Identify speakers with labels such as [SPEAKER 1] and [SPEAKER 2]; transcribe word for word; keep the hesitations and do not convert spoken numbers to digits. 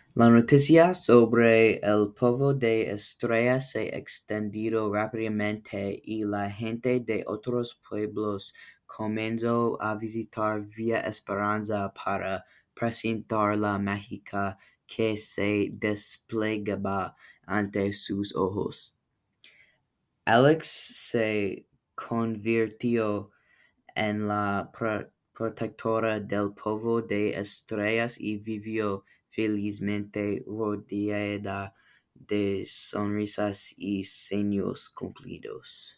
[SPEAKER 1] La noticia sobre el polvo de estrella se extendió rápidamente y la gente de otros pueblos comenzó a visitar Villa Esperanza para presenciar la mágica que se desplegaba ante sus ojos. Alex se convirtió en la pro- protectora del polvo de estrellas y vivió felizmente rodeada de sonrisas y sueños cumplidos.